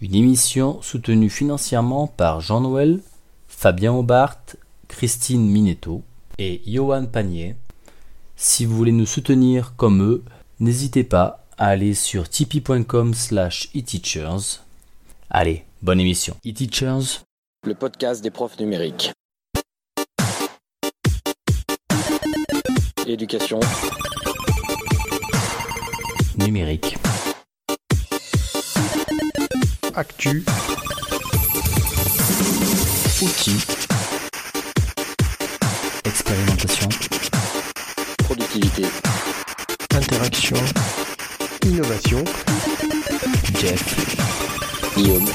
Une émission soutenue financièrement par Jean-Noël, Fabien Aubart, Christine Minetto et Johan Panier. Si vous voulez nous soutenir comme eux, n'hésitez pas à aller sur tipeee.com/eteachers. Allez, bonne émission. eTeachers, le podcast des profs numériques. Éducation numérique. Actu, Outils, expérimentation, productivité, interaction, innovation. Jeff, Guillaume,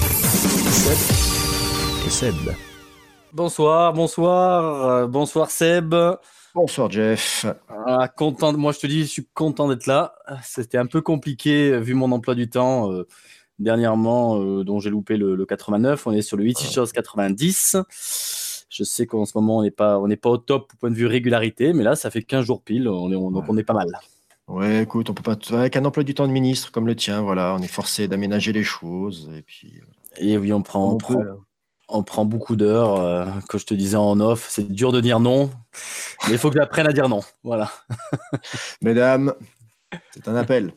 et Seb. Bonsoir Seb. Bonsoir Jeff. Moi je te dis, je suis content d'être là. C'était un peu compliqué vu mon emploi du temps dernièrement, dont j'ai loupé le 89. On est sur le eTeachers 90. Je sais qu'en ce moment on n'est pas au top au point de vue régularité, mais là ça fait 15 jours pile, donc on est pas mal. Ouais, écoute, on peut pas avec un emploi du temps de ministre comme le tien, voilà, on est forcé d'aménager les choses et puis. Et oui, on prend beaucoup d'heures. Que je te disais en off, c'est dur de dire non, mais il faut que j'apprenne à dire non. Voilà. Mesdames, c'est un appel.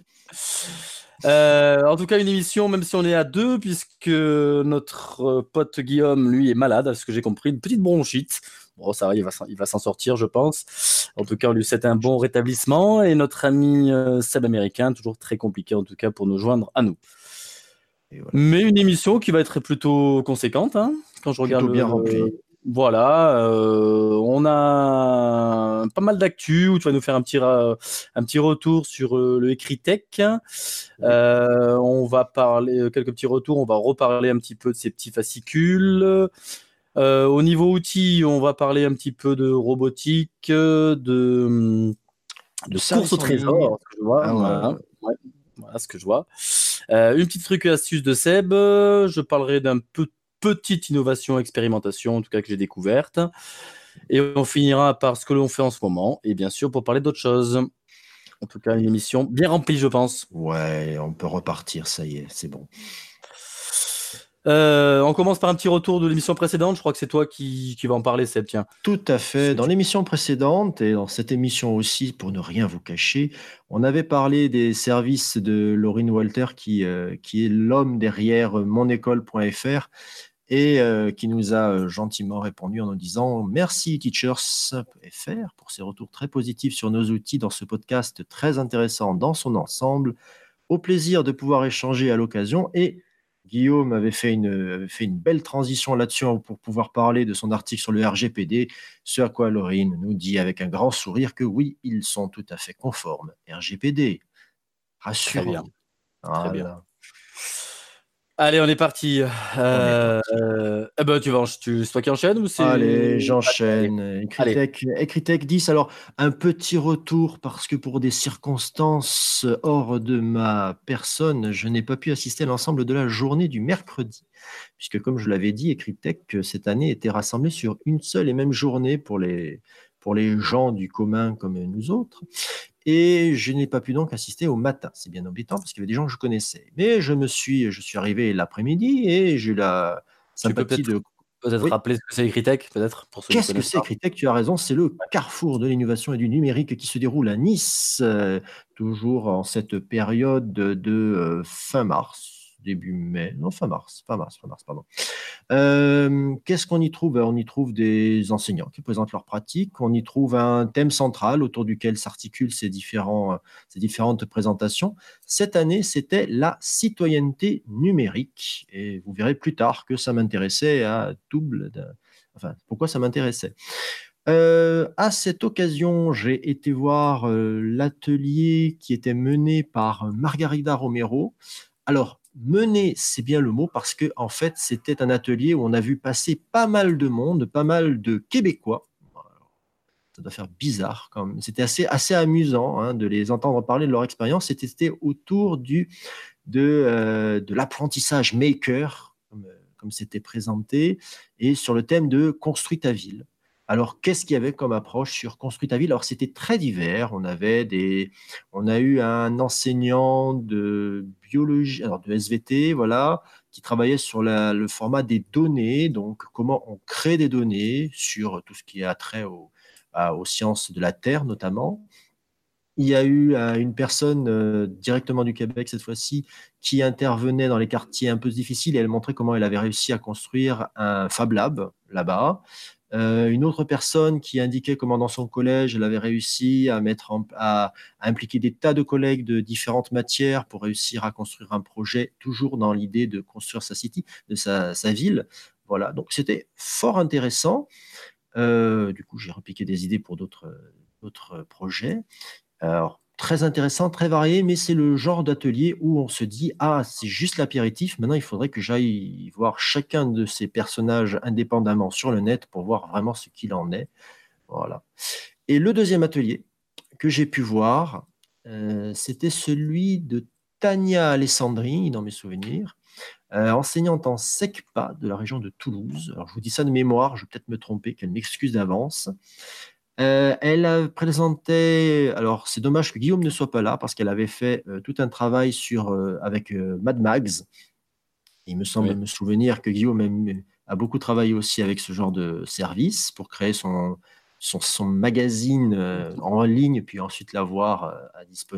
En tout cas, une émission, même si on est à deux, puisque notre pote Guillaume, lui, est malade, à ce que j'ai compris, une petite bronchite. Bon, ça va, il va s'en sortir, je pense. En tout cas, on lui souhaite un bon rétablissement. Et notre ami Seb américain, toujours très compliqué, en tout cas, pour nous joindre à nous. Voilà. Mais une émission qui va être plutôt conséquente, hein, quand je regarde. Plutôt bien remplie. Voilà, on a pas mal d'actu où tu vas nous faire un petit retour sur le Ecritech. On va parler quelques petits retours, on va reparler un petit peu de ces petits fascicules. Au niveau outils, on va parler un petit peu de robotique, de course au trésor, ce que je vois. Voilà ce que je vois. Une petite truc et astuce de Seb. Je parlerai d'un petite innovation, expérimentation, en tout cas que j'ai découverte. Et on finira par ce que l'on fait en ce moment. Et bien sûr, pour parler d'autres choses. En tout cas, une émission bien remplie, je pense. Ouais, on peut repartir, ça y est, c'est bon. On commence par un petit retour de l'émission précédente. Je crois que c'est toi qui va en parler, Seb. Tiens. Tout à fait. Dans l'émission précédente et dans cette émission aussi, pour ne rien vous cacher, on avait parlé des services de Laurine Walter, qui est l'homme derrière monécole.fr et qui nous a gentiment répondu en nous disant « Merci Teachers.fr pour ces retours très positifs sur nos outils dans ce podcast très intéressant dans son ensemble. Au plaisir de pouvoir échanger à l'occasion. » Et Guillaume avait fait une belle transition là-dessus pour pouvoir parler de son article sur le RGPD, ce à quoi Laurine nous dit avec un grand sourire que oui, ils sont tout à fait conformes. RGPD, rassurant. Très bien. Voilà. Très bien. Allez, on est parti. C'est toi qui enchaînes ou c'est... Allez, j'enchaîne. Ecritech 10. Alors, un petit retour parce que pour des circonstances hors de ma personne, je n'ai pas pu assister à l'ensemble de la journée du mercredi. Puisque, comme je l'avais dit, Ecritech, cette année, était rassemblé sur une seule et même journée pour les gens du commun comme nous autres. Et je n'ai pas pu donc assister au matin. C'est bien embêtant parce qu'il y avait des gens que je connaissais. Mais je suis arrivé l'après-midi et j'ai eu la sympathie de... Peut-être rappeler ce que c'est Ecritech, peut-être pour ceux Qu'est-ce que c'est Ecritech? Tu as raison, c'est le carrefour de l'innovation et du numérique qui se déroule à Nice, toujours en cette période de fin mars, début mai, non fin mars, pardon. Qu'est-ce qu'on y trouve? On y trouve des enseignants qui présentent leurs pratiques, on y trouve un thème central autour duquel s'articulent ces différentes présentations. Cette année, c'était la citoyenneté numérique et vous verrez plus tard que ça m'intéressait à pourquoi ça m'intéressait. À cette occasion, j'ai été voir l'atelier qui était mené par Margarida Romero. Alors, mener, c'est bien le mot parce que en fait, c'était un atelier où on a vu passer pas mal de monde, pas mal de Québécois. Ça doit faire bizarre quand même. C'était assez amusant de les entendre parler de leur expérience. C'était autour de l'apprentissage maker, comme c'était présenté, et sur le thème de « Construis ta ville ». Alors, qu'est-ce qu'il y avait comme approche sur Construis ta ville? Alors, c'était très divers. On a eu un enseignant de biologie, alors de SVT, voilà, qui travaillait sur le format des données, donc comment on crée des données sur tout ce qui a trait aux sciences de la Terre, notamment. Il y a eu une personne directement du Québec cette fois-ci qui intervenait dans les quartiers un peu difficiles et elle montrait comment elle avait réussi à construire un Fab Lab là-bas. Une autre personne qui indiquait comment dans son collège elle avait réussi à impliquer des tas de collègues de différentes matières pour réussir à construire un projet, toujours dans l'idée de construire sa city, de sa ville. Voilà, donc c'était fort intéressant. Du coup, j'ai repiqué des idées pour d'autres projets. Alors, très intéressant, très varié, mais c'est le genre d'atelier où on se dit, ah, c'est juste l'apéritif, maintenant il faudrait que j'aille voir chacun de ces personnages indépendamment sur le net pour voir vraiment ce qu'il en est. Voilà. Et le deuxième atelier que j'ai pu voir, c'était celui de Tania Alessandri, dans mes souvenirs, enseignante en SECPA de la région de Toulouse. Alors, je vous dis ça de mémoire, je vais peut-être me tromper, qu'elle m'excuse d'avance. Elle a présenté, alors c'est dommage que Guillaume ne soit pas là parce qu'elle avait fait tout un travail avec Mad Mags. Il me semble Oui. me souvenir que Guillaume a beaucoup travaillé aussi avec ce genre de service pour créer son magazine en ligne, puis ensuite l'avoir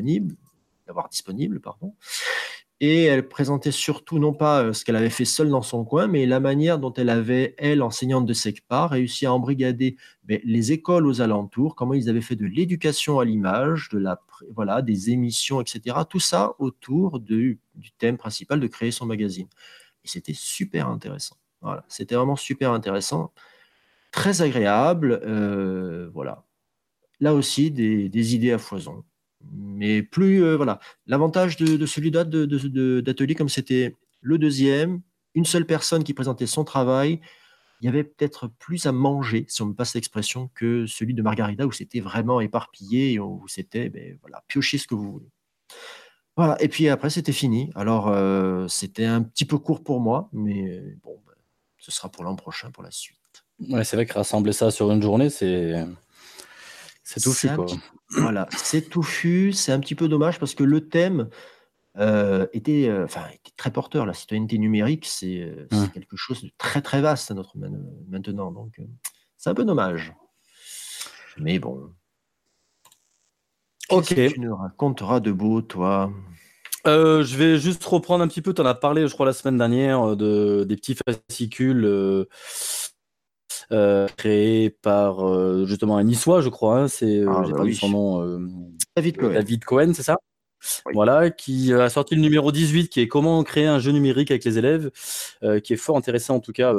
disponible, pardon. Et elle présentait surtout, non pas ce qu'elle avait fait seule dans son coin, mais la manière dont elle avait, elle, enseignante de SECPA, réussi à embrigader les écoles aux alentours, comment ils avaient fait de l'éducation à l'image, voilà, des émissions, etc. Tout ça autour du thème principal de créer son magazine. Et c'était super intéressant. Voilà, c'était vraiment super intéressant, très agréable. Voilà. Là aussi, des idées à foison. Mais voilà. L'avantage de celui-là d'atelier, comme c'était le deuxième, une seule personne qui présentait son travail, il y avait peut-être plus à manger, si on me passe l'expression, que celui de Margarida, où c'était vraiment éparpillé, et où c'était, voilà, piochez ce que vous voulez. Voilà, et puis après, c'était fini. Alors, c'était un petit peu court pour moi, mais bon, ce sera pour l'an prochain, pour la suite. Ouais, c'est vrai que rassembler ça sur une journée, c'est touffu, quoi. Voilà, c'est touffu, c'est un petit peu dommage parce que le thème était très porteur. La citoyenneté numérique, c'est quelque chose de très très vaste maintenant. Donc, c'est un peu dommage. Mais bon. Ok. Qu'est-ce que tu nous raconteras de beau, toi? Je vais juste reprendre un petit peu, tu en as parlé, je crois, la semaine dernière, des petits fascicules créés par justement un Niçois, je crois. Hein, j'ai perdu son nom. David Cohen. David Cohen, c'est ça? Oui. Voilà, qui a sorti le numéro 18, qui est comment créer un jeu numérique avec les élèves, qui est fort intéressant en tout cas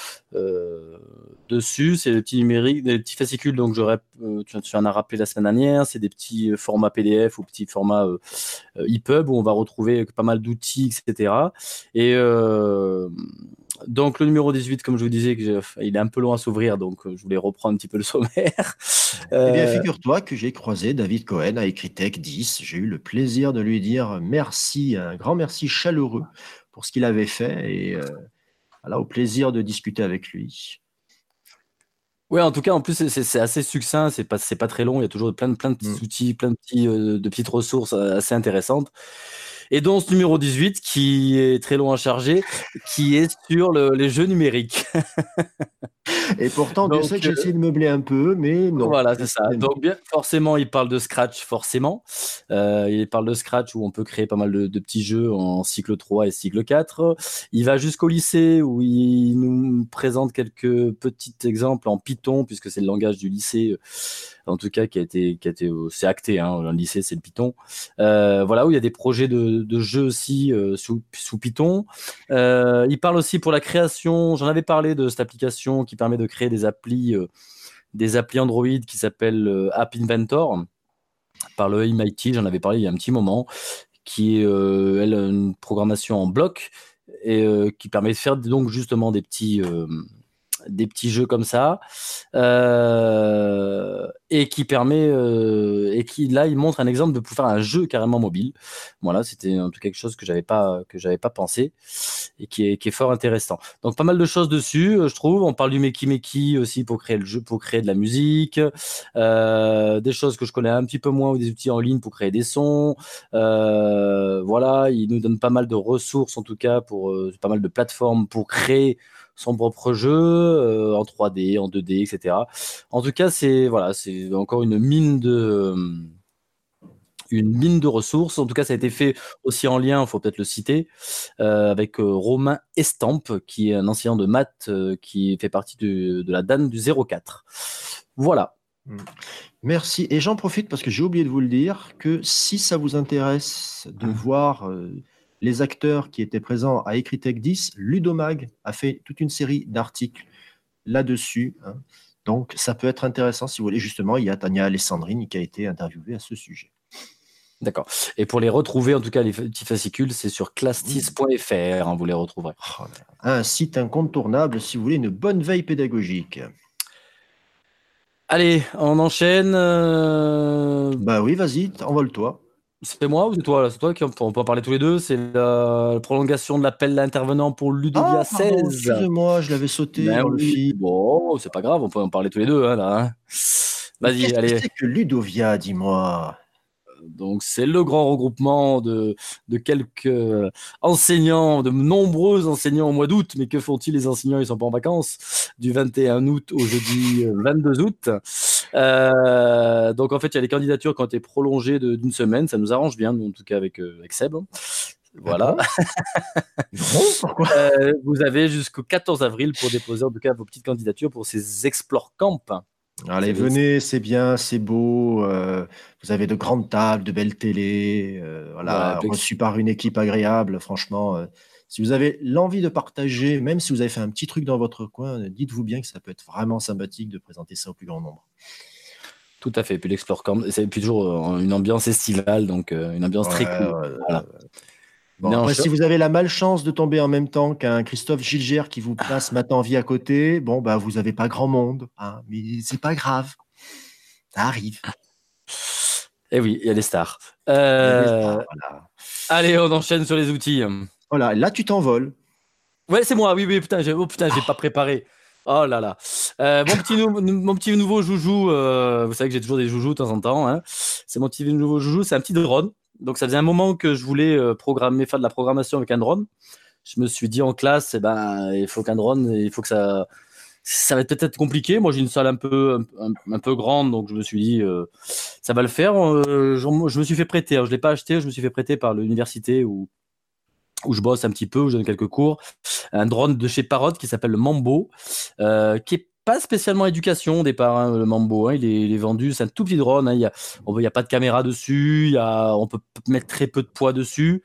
dessus. C'est des petits fascicules, donc tu en as rappelé la semaine dernière, c'est des petits formats PDF ou petits formats EPUB où on va retrouver pas mal d'outils, etc. Et donc le numéro 18, comme je vous disais, il est un peu long à s'ouvrir, donc je voulais reprendre un petit peu le sommaire. Eh bien, figure-toi que j'ai croisé David Cohen à Ecritech 10. J'ai eu le plaisir de lui dire merci, un grand merci chaleureux pour ce qu'il avait fait et voilà, au plaisir de discuter avec lui. Ouais, en tout cas, en plus, c'est assez succinct, c'est pas très long, il y a toujours plein de petits outils, plein de petites ressources assez intéressantes. Et dont ce numéro 18, qui est très long à charger, qui est sur les jeux numériques. Et pourtant, Dieu sait que j'ai essayé de meubler un peu, mais non. Voilà, c'est ça. Donc, bien, forcément, il parle de Scratch, forcément. Il parle de Scratch où on peut créer pas mal de petits jeux en cycle 3 et cycle 4. Il va jusqu'au lycée où il nous présente quelques petits exemples en Python, puisque c'est le langage du lycée, en tout cas, qui a été c'est acté, hein, le lycée, c'est le Python. Voilà, où il y a des projets de jeux aussi sous Python. Il parle aussi pour la création, j'en avais parlé de cette application qui permet de créer des applis Android qui s'appellent App Inventor par le MIT, j'en avais parlé il y a un petit moment, qui est elle, une programmation en bloc et qui permet de faire donc justement des petits jeux comme ça. et qui permet et qui là il montre un exemple de pouvoir faire un jeu carrément mobile. Voilà, c'était en tout cas quelque chose que j'avais pas pensé et qui est fort intéressant. Donc pas mal de choses dessus, je trouve. On parle du Meki Meki aussi pour créer le jeu, pour créer de la musique, des choses que je connais un petit peu moins ou des outils en ligne pour créer des sons. Voilà, il nous donne pas mal de ressources en tout cas pour pas mal de plateformes pour créer son propre jeu en 3D, en 2D, etc. En tout cas, c'est encore une mine de ressources. En tout cas, ça a été fait aussi en lien, il faut peut-être le citer, avec Romain Estampe, qui est un enseignant de maths qui fait partie de la DAN du 04. Voilà. Merci. Et j'en profite parce que j'ai oublié de vous le dire que si ça vous intéresse de voir les acteurs qui étaient présents à Ecritech 10, Ludomag a fait toute une série d'articles là-dessus. Hein. Donc, ça peut être intéressant si vous voulez. Justement, il y a Tania Alessandrini qui a été interviewée à ce sujet. D'accord. Et pour les retrouver, en tout cas, les petits fascicules, c'est sur clastis.fr, hein, vous les retrouverez. Un site incontournable si vous voulez une bonne veille pédagogique. Allez, on enchaîne. Bah oui, vas-y, envole-toi. C'est moi ou c'est toi là? C'est toi qui on peut en parler tous les deux. C'est la prolongation de l'appel d'intervenant pour Ludovia 16. Excusez-moi, je l'avais sauté dans le feed. Bon, c'est pas grave, on peut en parler tous les deux. Hein, là, hein. Vas-y, allez. Qu'est-ce que c'est que Ludovia, dis-moi? Donc, c'est le grand regroupement de quelques enseignants, de nombreux enseignants au mois d'août. Mais que font-ils les enseignants? Ils ne sont pas en vacances. Du 21 août au jeudi 22 août. Donc, en fait, il y a les candidatures qui ont été prolongées d'une semaine. Ça nous arrange bien, nous, en tout cas, avec Seb. Voilà. Pourquoi vous avez jusqu'au 14 avril pour déposer, en tout cas, vos petites candidatures pour ces Explore Camp. Allez, venez, c'est bien, c'est beau. Vous avez de grandes tables, de belles télés. Voilà, reçu par une équipe agréable. Franchement, si vous avez l'envie de partager, même si vous avez fait un petit truc dans votre coin, dites-vous bien que ça peut être vraiment sympathique de présenter ça au plus grand nombre. Tout à fait. Puis l'Explore Camp, c'est toujours une ambiance estivale, donc une ambiance très cool. Voilà. Bon, après, si vous avez la malchance de tomber en même temps qu'un Christophe Gilger qui vous passe Matin en vie à côté, bon, bah, vous n'avez pas grand monde, hein, mais c'est pas grave. Ça arrive. Eh oui, il y a les stars. Voilà. Allez, on enchaîne sur les outils. Voilà, là, tu t'envoles. Ouais, c'est moi, oui, putain, j'ai pas préparé. Oh là là. Mon petit nouveau joujou, vous savez que j'ai toujours des joujous de temps en temps. Hein. C'est mon petit nouveau joujou, c'est un petit drone. Donc, ça faisait un moment que je voulais faire de la programmation avec un drone. Je me suis dit en classe, il faut qu'un drone, il faut que ça va être peut-être compliqué. Moi, j'ai une salle un peu grande, donc je me suis dit, ça va le faire. Je me suis fait prêter. Alors, je ne l'ai pas acheté, je me suis fait prêter par l'université où je bosse un petit peu, où je donne quelques cours. Un drone de chez Parrot qui s'appelle le Mambo, qui est pas spécialement éducation au départ, hein, le Mambo, hein, il est vendu, c'est un tout petit drone, hein, il y a pas de caméra dessus, on peut mettre très peu de poids dessus,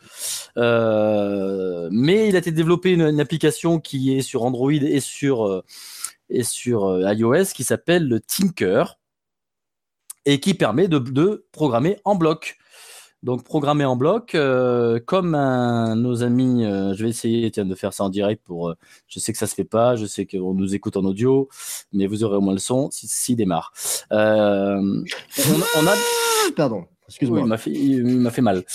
mais il a été développé une application qui est sur Android et sur iOS qui s'appelle le Tinker et qui permet de programmer en bloc. Donc, programmer en bloc, comme nos amis, je vais essayer de faire ça en direct je sais que ça se fait pas, je sais qu'on nous écoute en audio, mais vous aurez au moins le son s'il démarre. On a... Pardon, excuse-moi. Oui, il m'a fait mal.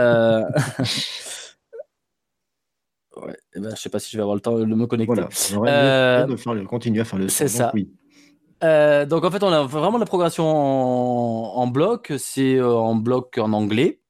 Ouais, je sais pas si je vais avoir le temps de me connecter. Voilà, de continuer à faire le son. C'est ça. Oui. Donc en fait, on a vraiment la progression en bloc, c'est en bloc en anglais.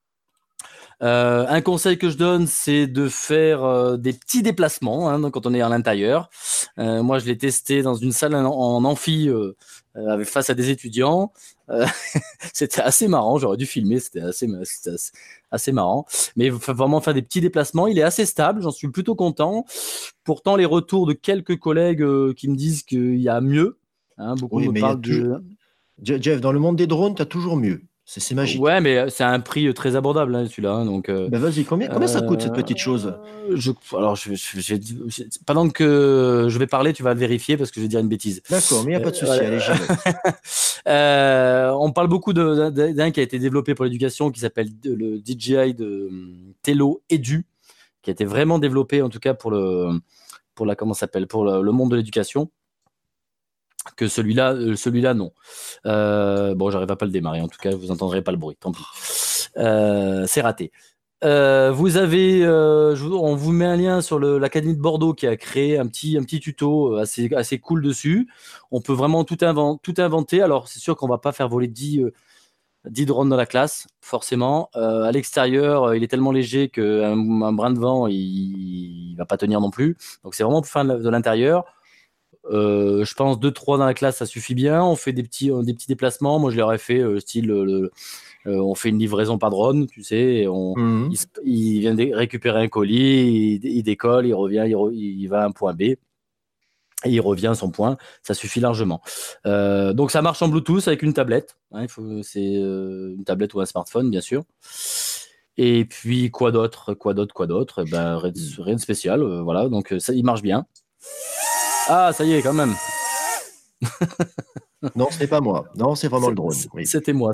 Un conseil que je donne, c'est de faire des petits déplacements hein, quand on est à l'intérieur. Moi, je l'ai testé dans une salle en amphi face à des étudiants. C'était assez marrant, j'aurais dû filmer, c'était assez marrant. Mais il faut vraiment faire des petits déplacements. Il est assez stable, j'en suis plutôt content. Pourtant, les retours de quelques collègues qui me disent qu'il y a mieux. Hein, beaucoup me parlent Jeff, dans le monde des drones, tu as toujours mieux. C'est magique. Ouais, mais c'est un prix très abordable, hein, celui-là. Hein, donc, vas-y, combien ça coûte cette petite chose? Alors, pendant que je vais parler, tu vas le vérifier parce que je vais dire une bêtise. D'accord, mais il n'y a pas de souci. Allez, j'y vais. On parle beaucoup d'un qui a été développé pour l'éducation qui s'appelle le DJI de Tello Edu, qui a été vraiment développé en tout cas pour le monde de l'éducation. que celui-là non. Bon, j'arrive à pas le démarrer. En tout cas, vous entendrez pas le bruit. Tant pis. C'est raté. Vous avez, on vous met un lien sur l'Académie de Bordeaux qui a créé un petit tuto assez cool dessus. On peut vraiment tout inventer. Alors, c'est sûr qu'on va pas faire voler 10 drones dans la classe, forcément. À l'extérieur, il est tellement léger qu'un brin de vent, il va pas tenir non plus. Donc, c'est vraiment pour faire de l'intérieur. Je pense 2-3 dans la classe, ça suffit bien. On fait des petits déplacements. Moi, je leur ai fait style on fait une livraison par drone, tu sais, et il vient récupérer un colis, il décolle, il revient, il va à un point B, et il revient à son point, ça suffit largement. Donc ça marche en Bluetooth avec une tablette, hein, c'est une tablette ou un smartphone, bien sûr. Et puis quoi d'autre ben, rien de spécial, voilà, donc ça, il marche bien. Ah, ça y est, quand même. Non, ce n'est pas moi. Non, c'est vraiment le drone. Oui. C'était moi.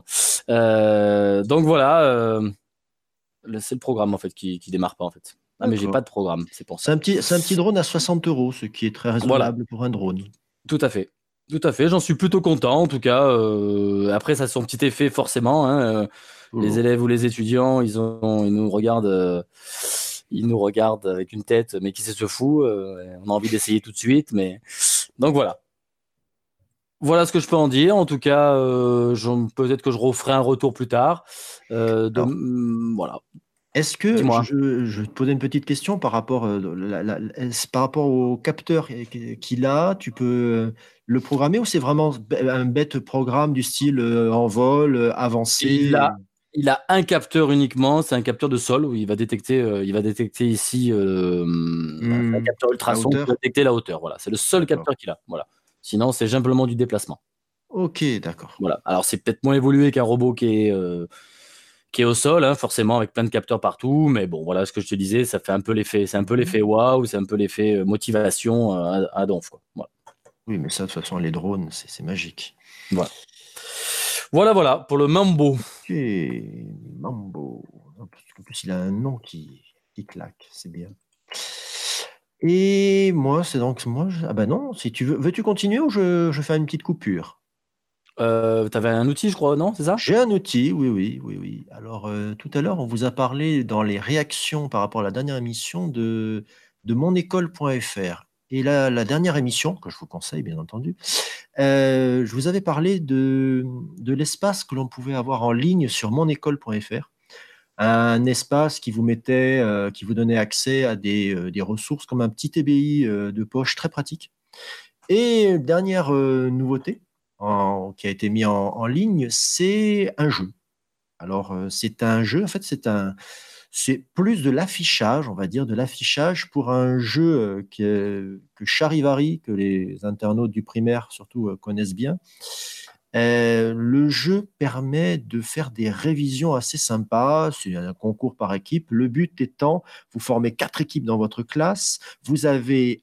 Donc voilà, c'est le programme en fait qui démarre pas en fait. Ah, mais j'ai pas de programme, c'est pour ça. C'est un petit drone à 60 €, ce qui est très raisonnable pour un drone. Tout à fait. J'en suis plutôt content en tout cas. Après, ça a son petit effet forcément. Hein, les élèves ou les étudiants, ils nous regardent. Ils nous regardent avec une tête, mais qui se fout. On a envie d'essayer tout de suite, mais donc voilà. Voilà ce que je peux en dire. En tout cas, peut-être que je referai un retour plus tard. Voilà. Est-ce que je vais te poser une petite question par rapport au capteur qu'il a, tu peux le programmer ou c'est vraiment un bête programme du style en vol, avancé? Il a un capteur uniquement, c'est un capteur de sol où il va détecter ici un capteur ultrason qui va détecter la hauteur. Voilà, c'est le seul capteur qu'il a. Voilà. Sinon, c'est simplement du déplacement. Ok, d'accord. Voilà. Alors, c'est peut-être moins évolué qu'un robot qui est au sol, hein, forcément, avec plein de capteurs partout. Mais bon, voilà ce que je te disais, ça fait un peu l'effet. C'est un peu l'effet waouh, c'est un peu l'effet motivation à donf, quoi. Voilà. Oui, mais ça, de toute façon, les drones, c'est magique. Voilà pour le Mambo. Ok, Mambo. En plus, il a un nom qui claque, c'est bien. Et moi, ah ben non, si tu veux-tu continuer ou je fais une petite coupure? T'avais un outil, je crois, non? C'est ça? J'ai un outil, oui. Alors, tout à l'heure, on vous a parlé dans les réactions par rapport à la dernière émission de monécole.fr. Et la dernière émission, que je vous conseille, bien entendu, je vous avais parlé de l'espace que l'on pouvait avoir en ligne sur monécole.fr. Un espace qui vous donnait accès à des ressources comme un petit TBI de poche très pratique. Et dernière nouveauté qui a été mis en ligne, c'est un jeu. Alors, c'est un jeu, en fait, c'est plus de l'affichage, on va dire, de l'affichage pour un jeu que Charivari, que les internautes du primaire surtout connaissent bien. Le jeu permet de faire des révisions assez sympas. C'est un concours par équipe. Le but étant, vous formez 4 équipes dans votre classe. Vous avez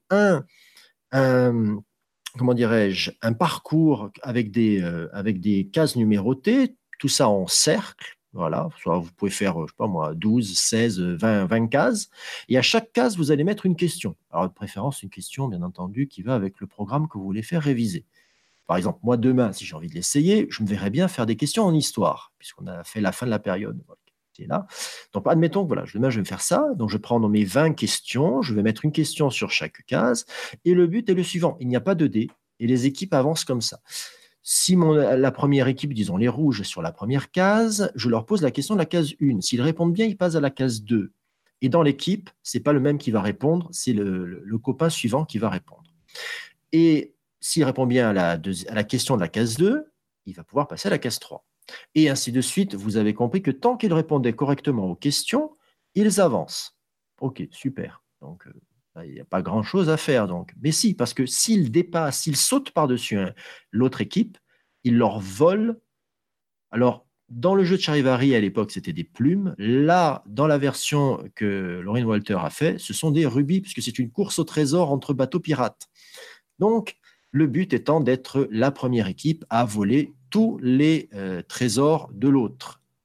comment dirais-je, un parcours avec des cases numérotées, tout ça en cercle. Voilà, soit vous pouvez faire, je sais pas moi, 12, 16, 20 cases. Et à chaque case, vous allez mettre une question. Alors, de préférence, une question, bien entendu, qui va avec le programme que vous voulez faire réviser. Par exemple, moi, demain, si j'ai envie de l'essayer, je me verrais bien faire des questions en histoire, puisqu'on a fait la fin de la période. Voilà, qui est là. Donc, admettons que voilà, demain, je vais me faire ça. Donc, je prends dans mes 20 questions, je vais mettre une question sur chaque case. Et le but est le suivant. Il n'y a pas de dés et les équipes avancent comme ça. Si la première équipe, disons les rouges, sur la première case, je leur pose la question de la case 1. S'ils répondent bien, ils passent à la case 2. Et dans l'équipe, ce n'est pas le même qui va répondre, c'est le copain suivant qui va répondre. Et s'il répond bien à la question de la case 2, il va pouvoir passer à la case 3. Et ainsi de suite, vous avez compris que tant qu'ils répondaient correctement aux questions, ils avancent. Ok, super. Donc, il n'y a pas grand-chose à faire. Donc. Mais si, parce que s'ils sautent par-dessus l'autre équipe, ils leur volent. Alors, dans le jeu de Charivari, à l'époque, c'était des plumes. Là, dans la version que Lauryn Walter a fait, ce sont des rubis, puisque c'est une course au trésor entre bateaux pirates. Donc, le but étant d'être la première équipe à voler tous les trésors de l'autre.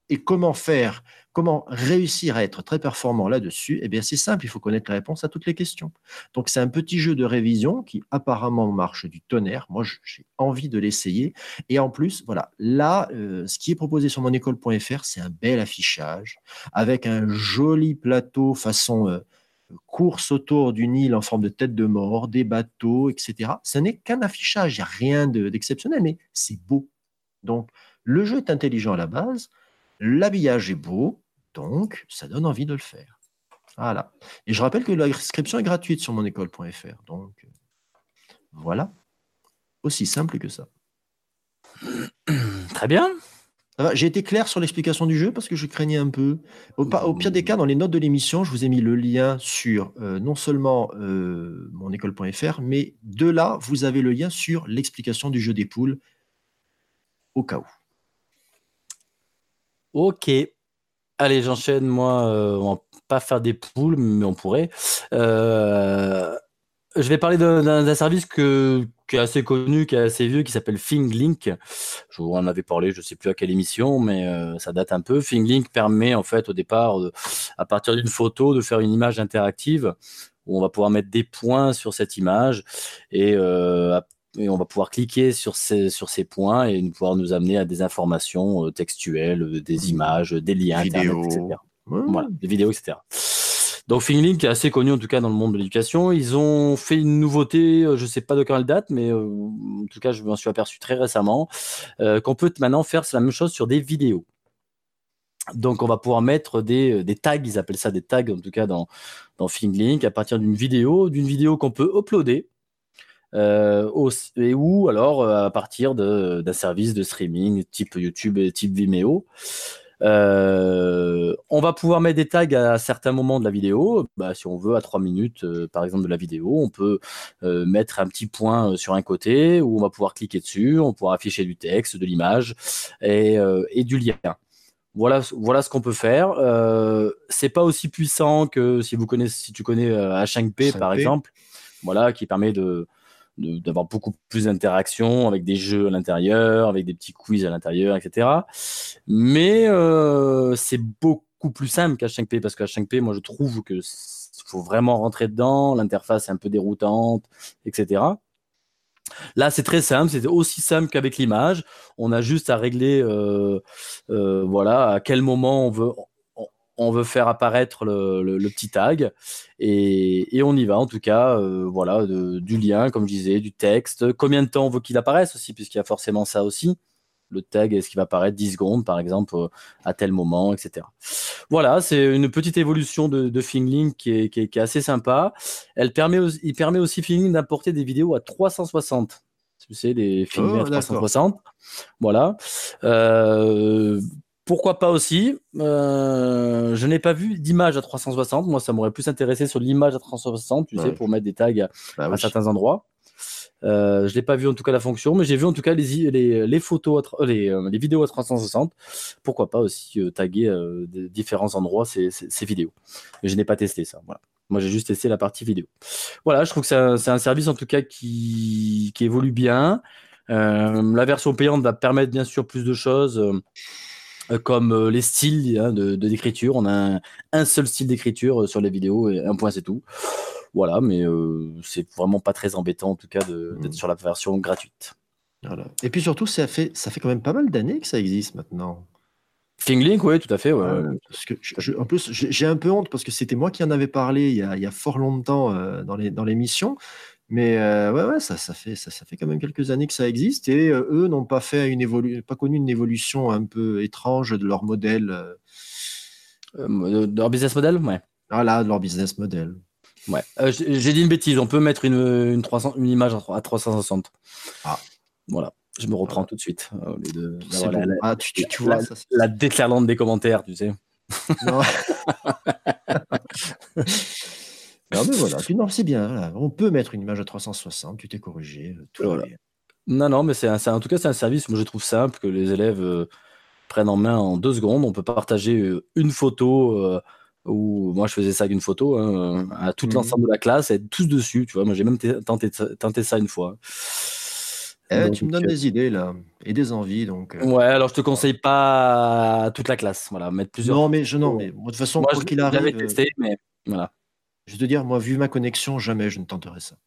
Et comment faire, comment réussir à être très performant là-dessus? Eh bien, c'est simple, il faut connaître la réponse à toutes les questions. Donc, c'est un petit jeu de révision qui apparemment marche du tonnerre. Moi, j'ai envie de l'essayer. Et en plus, voilà, là, ce qui est proposé sur monécole.fr, c'est un bel affichage avec un joli plateau façon course autour d'une île en forme de tête de mort, des bateaux, etc. Ce n'est qu'un affichage, il n'y a rien d'exceptionnel, mais c'est beau. Donc, le jeu est intelligent à la base, l'habillage est beau, donc ça donne envie de le faire. Voilà. Et je rappelle que l'inscription est gratuite sur monécole.fr. Donc, voilà. Aussi simple que ça. Très bien. Ça va, j'ai été clair sur l'explication du jeu parce que je craignais un peu. Au pire des cas, dans les notes de l'émission, je vous ai mis le lien sur non seulement monécole.fr, mais de là, vous avez le lien sur l'explication du jeu des poules au cas où. Ok. Allez, j'enchaîne. Moi, on va pas faire des poules, mais on pourrait. Je vais parler d'un service qui est assez connu, qui est assez vieux, qui s'appelle ThingLink. Je vous en avais parlé, je ne sais plus à quelle émission, mais ça date un peu. ThingLink permet en fait au départ, à partir d'une photo, de faire une image interactive où on va pouvoir mettre des points sur cette image et on va pouvoir cliquer sur ces points et pouvoir nous amener à des informations textuelles, des images, des liens, Vidéo. Internet, etc. Ouais. Voilà, des vidéos, etc. Donc ThingLink est assez connu en tout cas dans le monde de l'éducation. Ils ont fait une nouveauté, je ne sais pas de quand elle date, mais en tout cas je m'en suis aperçu très récemment, qu'on peut maintenant faire la même chose sur des vidéos. Donc on va pouvoir mettre des tags, ils appellent ça des tags en tout cas dans ThingLink, à partir d'une vidéo qu'on peut uploader. Ou alors à partir d'un service de streaming type YouTube et type Vimeo. On va pouvoir mettre des tags à certains moments de la vidéo. Si on veut, à 3 minutes par exemple de la vidéo, on peut mettre un petit point sur un côté où on va pouvoir cliquer dessus, on pourra afficher du texte, de l'image et du lien. Voilà ce qu'on peut faire. C'est pas aussi puissant que si tu connais H5P par exemple, voilà, qui permet d'avoir beaucoup plus d'interactions avec des jeux à l'intérieur, avec des petits quiz à l'intérieur, etc. Mais c'est beaucoup plus simple qu'H5P parce qu'H5P, moi, je trouve que faut vraiment rentrer dedans, l'interface est un peu déroutante, etc. Là, c'est très simple, c'est aussi simple qu'avec l'image. On a juste à régler, voilà, à quel moment on veut faire apparaître le petit tag et on y va en tout cas, voilà, du lien, comme je disais, du texte, combien de temps on veut qu'il apparaisse aussi, puisqu'il y a forcément ça aussi. Le tag, est-ce qu'il va apparaître 10 secondes, par exemple, à tel moment, etc. Voilà, c'est une petite évolution de ThingLink qui est assez sympa. Il permet aussi ThingLink d'importer des vidéos à 360. Tu sais, des films à 360. Voilà. Pourquoi pas aussi. Je n'ai pas vu d'image à 360. Moi, ça m'aurait plus intéressé sur l'image à 360, tu sais, pour mettre des tags à certains endroits. Je l'ai pas vu en tout cas la fonction, mais j'ai vu en tout cas les photos, les vidéos à 360. Pourquoi pas aussi taguer des différents endroits ces vidéos. Mais je n'ai pas testé ça. Voilà. Moi, j'ai juste testé la partie vidéo. Voilà, je trouve que c'est un service en tout cas qui évolue bien. La version payante va permettre bien sûr plus de choses. Comme les styles d'écriture. On a un seul style d'écriture sur les vidéos et un point, c'est tout. Voilà, mais c'est vraiment pas très embêtant en tout cas d'être sur la version gratuite. Voilà. Et puis surtout, ça fait quand même pas mal d'années que ça existe maintenant. ThingLink, oui, tout à fait. Ouais. Parce que en plus, j'ai un peu honte parce que c'était moi qui en avais parlé il y a fort longtemps dans l'émission. Mais ouais, ça fait quand même quelques années que ça existe et eux n'ont pas connu une évolution un peu étrange de leur modèle. De leur business model, ouais. Voilà, de leur business model. Ouais. J'ai dit une bêtise. On peut mettre une image à 360. Ah. Voilà. Je me reprends tout de suite. C'est bon. Tu vois, la déferlante des commentaires, tu sais. Non. Non, mais voilà, non, c'est bien. Voilà. On peut mettre une image à 360, tu t'es corrigé. Tout voilà. Non, mais en tout cas, c'est un service, moi je trouve simple, que les élèves prennent en main en 2 secondes. On peut partager une photo, ou moi je faisais ça avec une photo, à toute l'ensemble de la classe, et être tous dessus. Tu vois, moi j'ai même tenté ça une fois. Eh, tu Donc, me donnes des idées là et des envies, donc ouais, alors je te conseille pas toute la classe. Voilà, mettre plusieurs non, photos. mais moi, de toute façon, Moi, quoi qu'il je l'avais arrive, testé, mais voilà. je vais te dire, moi, vu ma connexion, jamais je ne tenterai ça.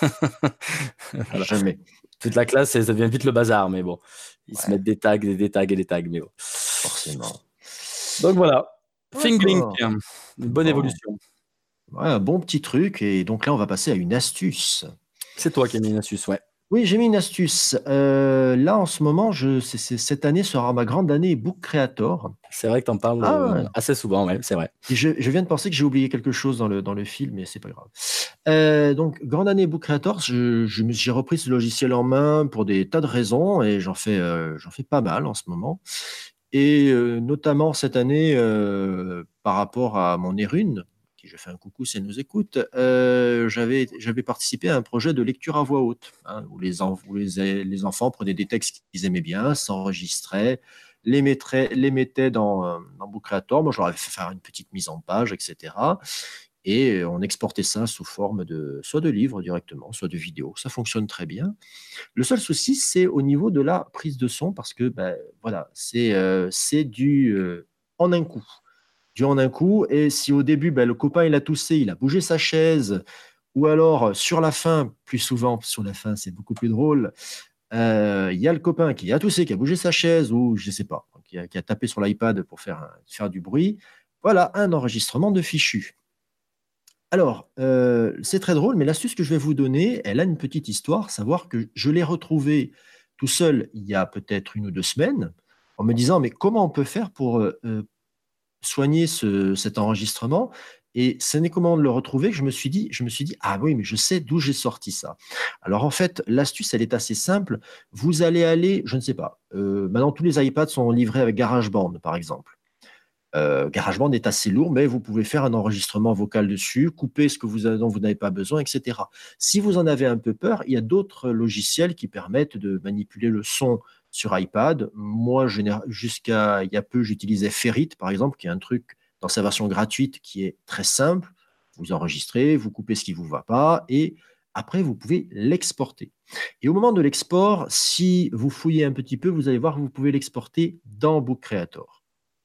Voilà. Jamais. Toute la classe, ça devient vite le bazar, mais bon. Ils se Ouais, mettent des tags et des tags, mais bon. forcément. Donc voilà. Finglink, D'accord. une bonne Bon. évolution. Ouais, un bon petit truc. Et donc là, on va passer à une astuce. C'est toi qui as mis une astuce, ouais. Oui, j'ai mis une astuce. Là, en ce moment, cette année sera ma grande année Book Creator. C'est vrai que tu en parles Ah, assez souvent, ouais, c'est vrai. et je viens de penser que j'ai oublié quelque chose dans le film, mais c'est pas grave. Donc, grande année Book Creator, j'ai repris ce logiciel en main pour des tas de raisons et j'en fais pas mal en ce moment. Et notamment cette année, par rapport à mon Erune, qui je fais un coucou si elle nous écoute, j'avais participé à un projet de lecture à voix haute, hein, où les enfants prenaient des textes qu'ils aimaient bien, s'enregistraient, les mettaient dans Book Creator. Moi, je leur avais fait faire une petite mise en page, etc. Et on exportait ça sous forme soit de livres directement, soit de vidéos. Ça fonctionne très bien. Le seul souci, c'est au niveau de la prise de son, parce que ben, voilà, c'est du en un coup. Du en un coup. Et si au début, ben, le copain il a toussé, il a bougé sa chaise, ou alors sur la fin, plus souvent sur la fin, c'est beaucoup plus drôle. Il y a le copain qui a toussé, qui a bougé sa chaise, ou je ne sais pas, qui a tapé sur l'iPad pour faire du bruit. Voilà un enregistrement de fichu. Alors, c'est très drôle, mais l'astuce que je vais vous donner, elle a une petite histoire, savoir que je l'ai retrouvé tout seul il y a peut-être 1 ou 2 semaines, en me disant, mais comment on peut faire pour soigner cet enregistrement? Et ce n'est comment de le retrouver que je me suis dit, ah oui, mais je sais d'où j'ai sorti ça. Alors en fait, l'astuce, elle est assez simple. Vous allez aller, je ne sais pas, maintenant tous les iPads sont livrés avec GarageBand, par exemple. GarageBand est assez lourd, mais vous pouvez faire un enregistrement vocal dessus, couper ce que dont vous n'avez pas besoin, etc. Si vous en avez un peu peur, il y a d'autres logiciels qui permettent de manipuler le son sur iPad. Moi, jusqu'à il y a peu, j'utilisais Ferrit, par exemple, qui est un truc dans sa version gratuite qui est très simple. Vous enregistrez, vous coupez ce qui ne vous va pas, et après, vous pouvez l'exporter. Et au moment de l'export, si vous fouillez un petit peu, vous allez voir que vous pouvez l'exporter dans Book Creator.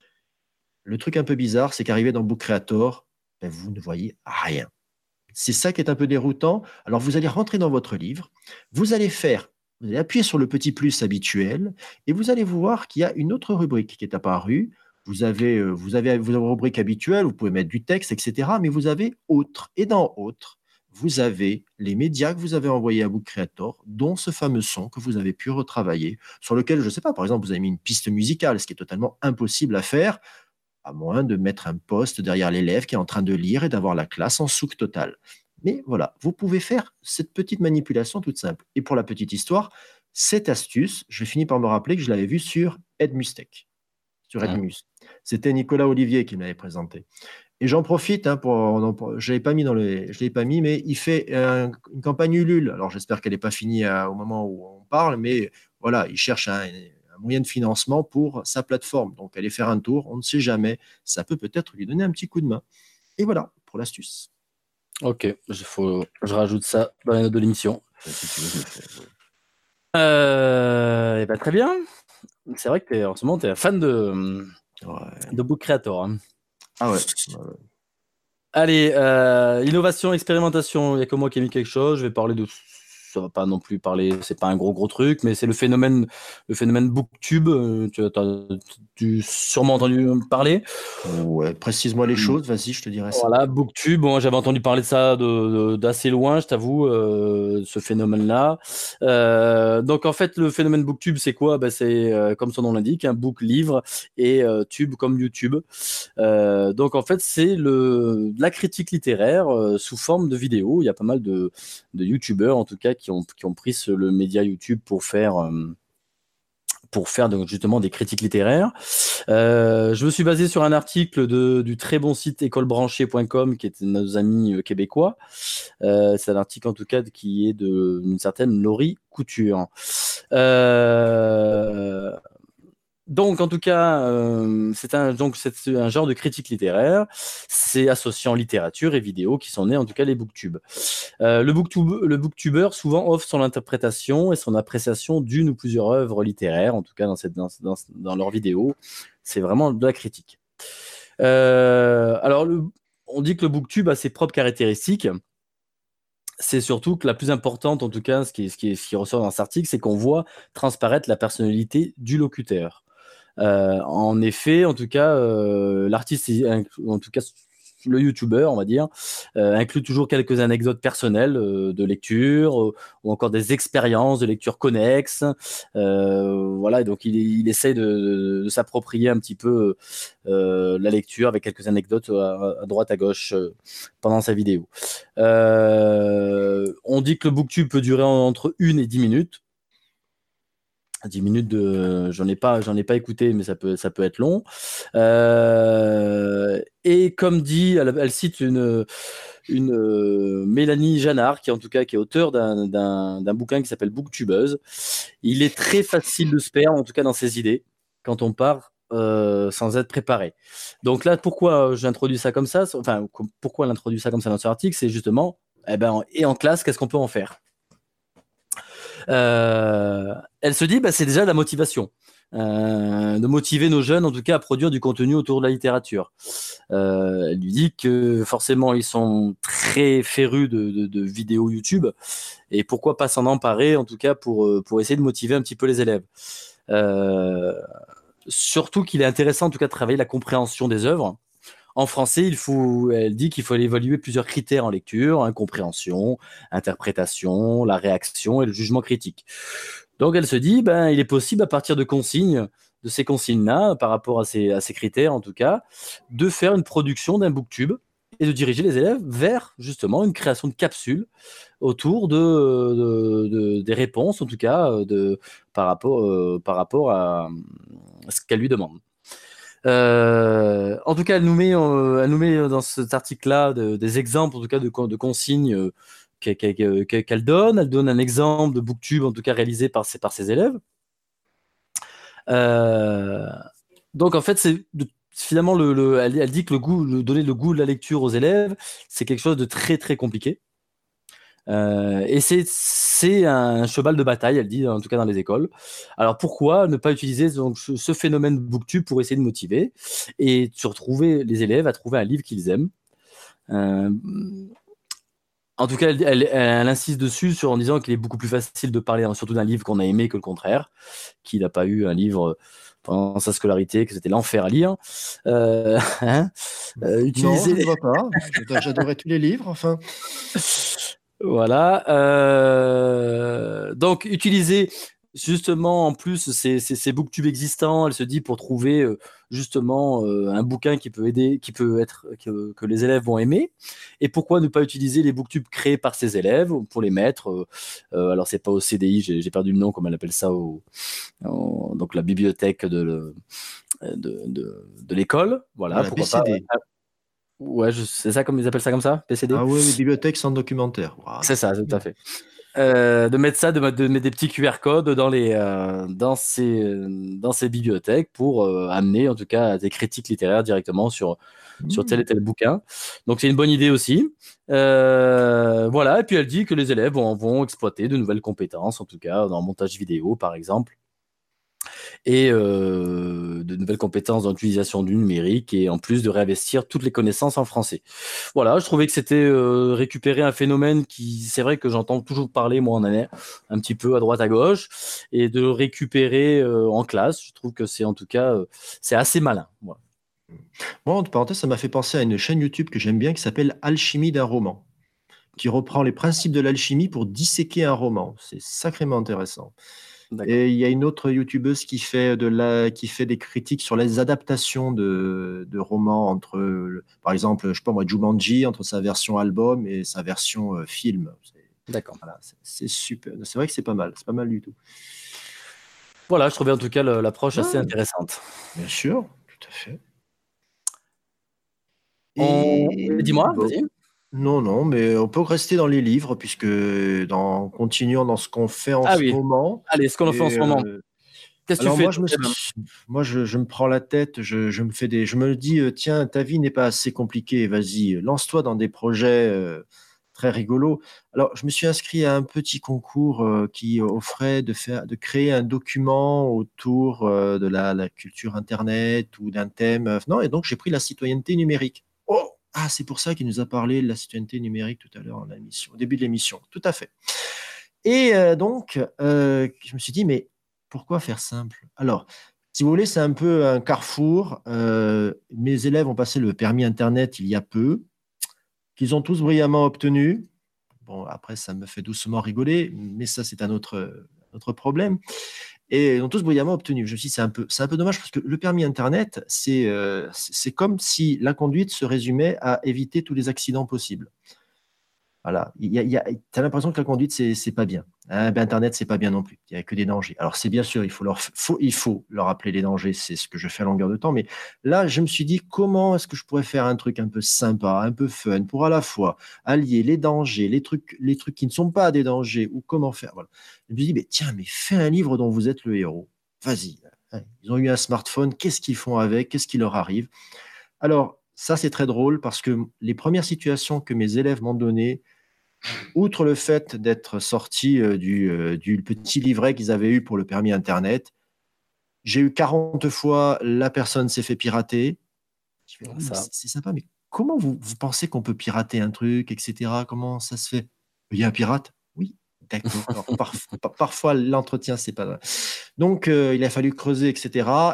Le truc un peu bizarre, c'est qu'arrivé dans Book Creator, ben, vous ne voyez rien. C'est ça qui est un peu déroutant. Alors, vous allez rentrer dans votre livre, vous allez appuyer sur le petit plus habituel, et vous allez voir qu'il y a une autre rubrique qui est apparue. Vous avez vos rubriques habituelles, vous pouvez mettre du texte, etc. Mais vous avez autre. Et dans autre, vous avez les médias que vous avez envoyés à Book Creator, dont ce fameux son que vous avez pu retravailler, sur lequel, je ne sais pas, par exemple, vous avez mis une piste musicale, ce qui est totalement impossible à faire à moins de mettre un poste derrière l'élève qui est en train de lire et d'avoir la classe en souk totale. Mais voilà, vous pouvez faire cette petite manipulation toute simple. Et pour la petite histoire, cette astuce, je finis par me rappeler que je l'avais vue sur Edmustech, sur Hein. Edmus. C'était Nicolas Olivier qui me l'avait présenté. Et j'en profite, hein, je ne l'ai pas mis, mais il fait une campagne Ulule. Alors j'espère qu'elle n'est pas finie au moment où on parle, mais voilà, il cherche un moyen de financement pour sa plateforme. Donc allez faire un tour, on ne sait jamais, ça peut peut-être lui donner un petit coup de main. Et voilà pour l'astuce. Ok, je rajoute ça dans les notes de l'émission. Si tu veux, je le fais. Ouais. Et ben, très bien. C'est vrai que en ce moment, tu es fan Ouais. de Book Creator, hein. Ah ouais. Ouais. Allez, innovation, expérimentation. Il n'y a que moi qui ai mis quelque chose. Je vais parler de. Ça va pas non plus parler. C'est pas un gros truc, mais c'est le phénomène BookTube. Tu as sûrement entendu parler. Ouais, précise-moi les choses, vas-y, je te dirai ça. Voilà, BookTube, bon, j'avais entendu parler de ça d'assez loin, je t'avoue, ce phénomène-là. Donc en fait, le phénomène BookTube, c'est quoi? C'est comme son nom l'indique, un book, livre, et tube comme YouTube. Donc en fait, c'est de la critique littéraire sous forme de vidéo. Il y a pas mal de YouTubeurs, en tout cas, qui ont pris le média YouTube pour faire donc justement des critiques littéraires. Je me suis basé sur un article du très bon site écolebranchée.com qui est de nos amis québécois. C'est un article en tout cas qui est d'une certaine Laurie Couture. Donc, en tout cas, c'est un genre de critique littéraire. C'est associant littérature et vidéo qui sont nés, en tout cas, les booktubes. Le booktuber souvent offre son interprétation et son appréciation d'une ou plusieurs œuvres littéraires, en tout cas dans leurs vidéos. C'est vraiment de la critique. Alors, on dit que le booktube a ses propres caractéristiques. C'est surtout que la plus importante, en tout cas, ce qui ressort dans cet article, c'est qu'on voit transparaître la personnalité du locuteur. En effet, en tout cas, l'artiste, en tout cas, le youtubeur, on va dire, inclut toujours quelques anecdotes personnelles de lecture ou encore des expériences de lecture connexes. Voilà, et donc il essaie de s'approprier un petit peu la lecture avec quelques anecdotes à droite, à gauche pendant sa vidéo. On dit que le booktube peut durer entre 1 et 10 minutes. 10 minutes j'en ai pas écouté, mais ça peut être long. Et comme dit, elle cite une Mélanie Janard, qui est auteur d'un bouquin qui s'appelle Booktubeuse. Il est très facile de se perdre, en tout cas dans ses idées, quand on part sans être préparé. Donc là, pourquoi j'introduis ça comme ça, enfin, pourquoi elle introduit ça comme ça dans son article, c'est justement, et en classe, qu'est-ce qu'on peut en faire? Elle se dit, c'est déjà la motivation. De motiver nos jeunes, en tout cas, à produire du contenu autour de la littérature. Elle lui dit que forcément, ils sont très férus de vidéos YouTube, et pourquoi pas s'en emparer, en tout cas, pour essayer de motiver un petit peu les élèves. Surtout qu'il est intéressant, en tout cas, de travailler la compréhension des œuvres. En français, elle dit qu'il faut évaluer plusieurs critères en lecture, compréhension, interprétation, la réaction et le jugement critique. Donc elle se dit, il est possible à partir de ces consignes-là, par rapport à ces critères en tout cas, de faire une production d'un booktube et de diriger les élèves vers justement une création de capsules autour des réponses, en tout cas, par rapport à ce qu'elle lui demande. En tout cas, elle nous met dans cet article-là des exemples, en tout cas, de consignes qu'elle donne. Elle donne un exemple de booktube, en tout cas réalisé par ses élèves. Donc, en fait, finalement, elle dit que donner le goût de la lecture aux élèves, c'est quelque chose de très très compliqué. Et c'est un cheval de bataille, elle dit, en tout cas dans les écoles. Alors pourquoi ne pas utiliser donc ce phénomène booktube pour essayer de motiver et de retrouver les élèves à trouver un livre qu'ils aiment. En tout cas, elle insiste dessus en disant qu'il est beaucoup plus facile de parler surtout d'un livre qu'on a aimé que le contraire, qu'il n'a pas eu un livre pendant sa scolarité, que c'était l'enfer à lire. Utiliser... Non, je ne vois pas. J'adorais tous les livres, enfin. Voilà. Donc, utiliser justement en plus ces booktubes existants, elle se dit, pour trouver justement un bouquin qui peut être que les élèves vont aimer. Et pourquoi ne pas utiliser les booktubes créés par ces élèves pour les mettre alors c'est pas au CDI, j'ai perdu le nom, comme elle appelle ça, donc la bibliothèque de l'école. Voilà. La BCD. Ouais, c'est ça, comme ils appellent ça, comme ça, PCD. Ah oui, bibliothèque sans documentaire. Wow. C'est ça, tout à fait. De mettre ça, de mettre des petits QR codes dans ces bibliothèques pour amener, en tout cas, des critiques littéraires directement sur tel et tel bouquin. Donc c'est une bonne idée aussi. Voilà, et puis elle dit que les élèves vont exploiter de nouvelles compétences, en tout cas dans le montage vidéo par exemple, et de nouvelles compétences dans l'utilisation du numérique, et en plus de réinvestir toutes les connaissances en français. Voilà, je trouvais que c'était récupérer un phénomène c'est vrai que j'entends toujours parler, moi, en année, un petit peu à droite, à gauche, et de le récupérer en classe, je trouve que c'est, en tout cas, c'est assez malin. Voilà. Moi, entre parenthèses, ça m'a fait penser à une chaîne YouTube que j'aime bien qui s'appelle Alchimie d'un roman, qui reprend les principes de l'alchimie pour disséquer un roman. C'est sacrément intéressant. D'accord. Et il y a une autre youtubeuse qui fait des critiques sur les adaptations de romans entre, par exemple, je sais pas moi, Jumanji, entre sa version album et sa version film. D'accord. Voilà, c'est super. C'est vrai que c'est pas mal du tout. Voilà, je trouvais en tout cas l'approche assez intéressante. Bien sûr, tout à fait. Dis-moi, vas-y. Non, mais on peut rester dans les livres, puisque continuons dans ce qu'on fait en ce moment. Allez, ce qu'on fait en ce moment. Qu'est-ce que Alors tu fais moi, toi, Kevin je me prends la tête, je me dis, tiens, ta vie n'est pas assez compliquée, vas-y, lance-toi dans des projets très rigolos. Alors, je me suis inscrit à un petit concours qui offrait de créer un document autour de la culture Internet ou d'un thème. Non, et donc j'ai pris la citoyenneté numérique. Oh, ah, c'est pour ça qu'il nous a parlé de la citoyenneté numérique tout à l'heure au début de l'émission. Tout à fait. Et donc, je me suis dit, mais pourquoi faire simple? Alors, si vous voulez, c'est un peu un carrefour. Mes élèves ont passé le permis Internet il y a peu, qu'ils ont tous brillamment obtenu. Bon, après, ça me fait doucement rigoler, mais ça, c'est un autre problème. Et ils ont tous brillamment obtenu. Je me suis dit, c'est un peu dommage parce que le permis Internet, c'est comme si la conduite se résumait à éviter tous les accidents possibles. Voilà. Tu as l'impression que la conduite, c'est pas bien. Hein, ben, Internet, c'est pas bien non plus. Il n'y a que des dangers. Alors, c'est bien sûr, il faut leur rappeler les dangers. C'est ce que je fais à longueur de temps. Mais là, je me suis dit, comment est-ce que je pourrais faire un truc un peu sympa, un peu fun, pour à la fois allier les dangers, les trucs qui ne sont pas des dangers, ou comment faire. Voilà. Je me suis dit, mais tiens, mais fais un livre dont vous êtes le héros. Vas-y. Hein. Ils ont eu un smartphone. Qu'est-ce qu'ils font avec? Qu'est-ce qui leur arrive? Alors, ça, c'est très drôle parce que les premières situations que mes élèves m'ont données, outre le fait d'être sortis du petit livret qu'ils avaient eu pour le permis Internet, j'ai eu 40 fois la personne s'est fait pirater. Je fais, oui, mais Ça. c'est sympa, mais comment vous pensez qu'on peut pirater un truc, etc. Comment ça se fait? Il y a un pirate? Oui, d'accord. Alors, parfois, l'entretien, c'est pas vrai. Donc, il a fallu creuser, etc.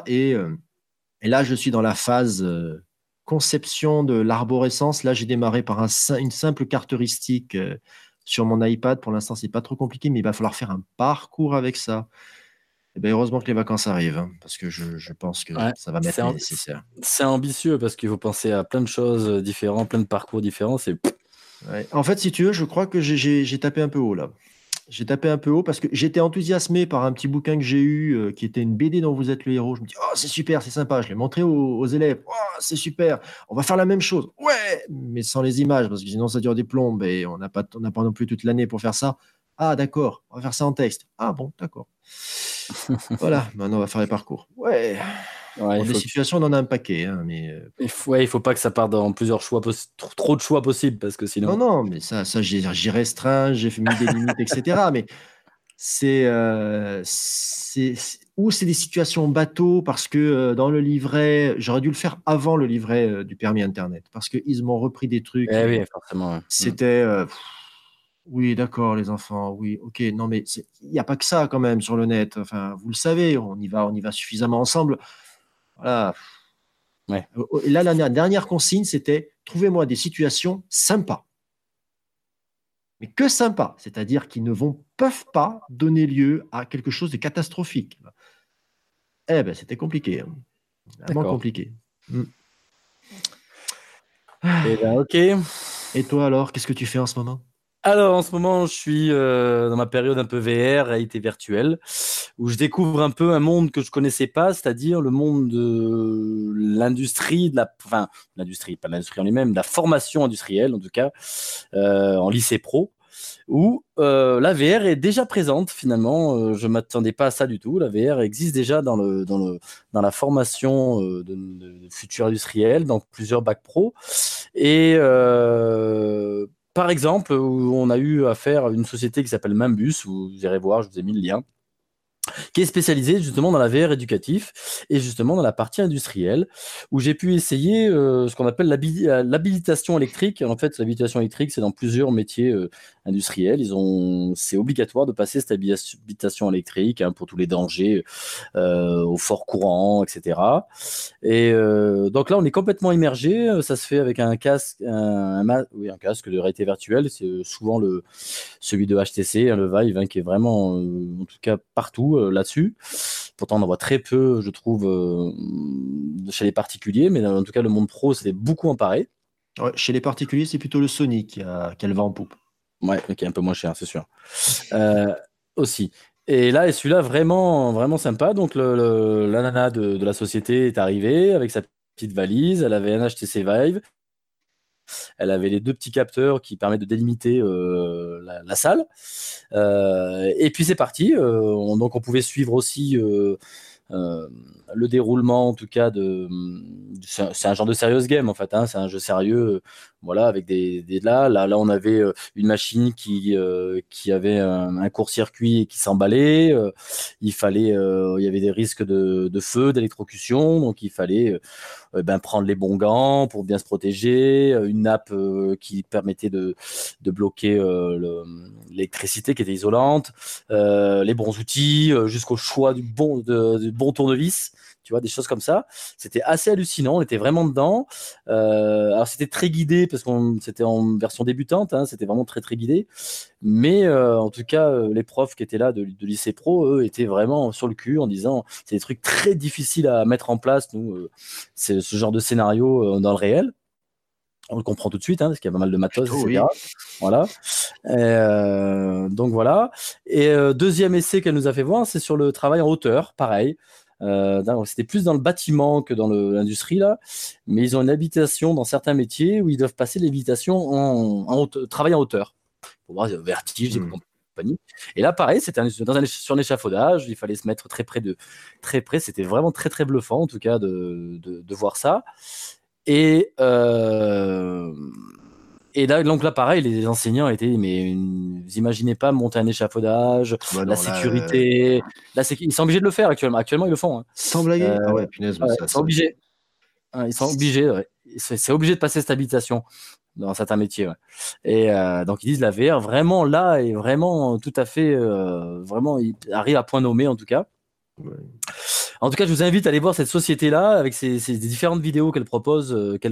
Et là, je suis dans la phase conception de l'arborescence. Là, j'ai démarré par une simple carte heuristique sur mon iPad. Pour l'instant, c'est pas trop compliqué, mais il va falloir faire un parcours avec ça. Et ben, heureusement que les vacances arrivent, hein, parce que je pense que Ouais, ça va c'est m'être am- nécessaire. c'est ambitieux parce qu'il faut penser à plein de choses différentes, plein de parcours différents. C'est Ouais. En fait, si tu veux, je crois que j'ai tapé un peu haut là. J'ai tapé un peu haut parce que j'étais enthousiasmé par un petit bouquin que j'ai eu qui était une BD dont vous êtes le héros. Je me dis, oh, c'est super, c'est sympa. Je l'ai montré aux élèves. Oh, c'est super. On va faire la même chose. Ouais, mais sans les images parce que sinon ça dure des plombes et on n'a pas non plus toute l'année pour faire ça. Ah, d'accord. On va faire ça en texte. Ah, bon, d'accord. Voilà, maintenant on va faire les parcours. Ouais. ouais, Bon, des situations, on en a un paquet, hein, mais il faut pas que ça parte dans plusieurs choix, trop de choix possibles parce que non, sinon. non, mais ça j'ai restreint, j'ai mis des limites, etc. Mais ou c'est des situations bateau parce que dans le livret, j'aurais dû le faire avant le livret du permis Internet parce qu'ils m'ont repris des trucs, Eh mais oui, forcément. Ouais. c'était oui, d'accord, les enfants, oui, ok, non, mais il n'y a pas que ça quand même sur le net. Enfin, vous le savez, on y va suffisamment ensemble. Voilà. Ouais. Et là, la dernière consigne, c'était trouvez-moi des situations sympas. Mais que sympas, c'est-à-dire qui peuvent pas donner lieu à quelque chose de catastrophique. Eh ben, c'était compliqué, hein. Vraiment D'accord. compliqué. Mm. Eh ben, ok. Et toi alors, qu'est-ce que tu fais en ce moment? Alors, en ce moment, je suis dans ma période un peu VR, réalité virtuelle, où je découvre un peu un monde que je connaissais pas, c'est-à-dire le monde de l'industrie, enfin, l'industrie, pas l'industrie en lui-même, de la formation industrielle, en tout cas, en lycée pro, où la VR est déjà présente finalement. Je m'attendais pas à ça du tout. La VR existe déjà dans la formation de futurs industriels, dans plusieurs bacs pro. Et par exemple, où on a eu affaire à une société qui s'appelle Mimbus, vous irez voir, je vous ai mis le lien, qui est spécialisé justement dans la VR éducatif et justement dans la partie industrielle, où j'ai pu essayer ce qu'on appelle l'habilitation électrique. En fait, l'habilitation électrique, c'est dans plusieurs métiers industriels. C'est obligatoire de passer cette habilitation électrique hein, pour tous les dangers au fort courant, etc. Et donc là, on est complètement immergé. Ça se fait avec un casque, un casque de réalité virtuelle. C'est souvent celui de HTC, hein, le Vive, hein, qui est vraiment, en tout cas, partout là-dessus. Pourtant, on en voit très peu, je trouve, chez les particuliers, mais en tout cas, le monde pro, c'était beaucoup emparé. Ouais, chez les particuliers, c'est plutôt le Sony qui a le vent en poupe. Ouais, qui est un peu moins cher, c'est sûr. Euh, aussi. Et là, et celui-là, vraiment, vraiment sympa. Donc, la nana de la société est arrivée avec sa petite valise. Elle avait un HTC Vive. Elle avait les 2 petits capteurs qui permettent de délimiter la salle. Et puis c'est parti. Donc on pouvait suivre aussi le déroulement, en tout cas, c'est un genre de serious game en fait. Hein, c'est un jeu sérieux, voilà, avec là, on avait une machine qui avait un court-circuit et qui s'emballait. Il y avait des risques de feu, d'électrocution, donc il fallait prendre les bons gants pour bien se protéger, une nappe qui permettait de bloquer l'électricité qui était isolante, les bons outils, jusqu'au choix du bon tournevis, tu vois, des choses comme ça. C'était assez hallucinant, on était vraiment dedans. Alors c'était très guidé parce qu'on c'était en version débutante, hein, c'était vraiment très très guidé. Mais en tout cas, les profs qui étaient là de lycée pro, eux, étaient vraiment sur le cul en disant c'est des trucs très difficiles à mettre en place. Nous, c'est ce genre de scénario dans le réel. On le comprend tout de suite, hein, parce qu'il y a pas mal de matos, Plutôt, etc. oui. Voilà. Donc voilà. Et deuxième essai qu'elle nous a fait voir, c'est sur le travail en hauteur, pareil. C'était plus dans le bâtiment que dans l'industrie là, mais ils ont une habilitation dans certains métiers où ils doivent passer l'habilitation travail en hauteur pour voir le vertige et compagnie. Et là, pareil, c'était sur un échafaudage, il fallait se mettre très près. C'était vraiment très très bluffant en tout cas de voir ça. Et là, donc là, pareil, les enseignants étaient, mais vous imaginez pas monter un échafaudage, la sécurité. Là, ils sont obligés de le faire actuellement. Actuellement, ils le font. Hein. Sans blaguer. Ah ouais, punaise. Ouais, ils sont obligés. Ils sont obligés. Ouais. C'est obligé de passer cette habilitation dans certains métiers. Ouais. Et donc, ils disent la VR, vraiment là, est vraiment tout à fait, vraiment, il arrive à point nommé en tout cas. Ouais. En tout cas, je vous invite à aller voir cette société-là avec ces différentes vidéos qu'elle propose.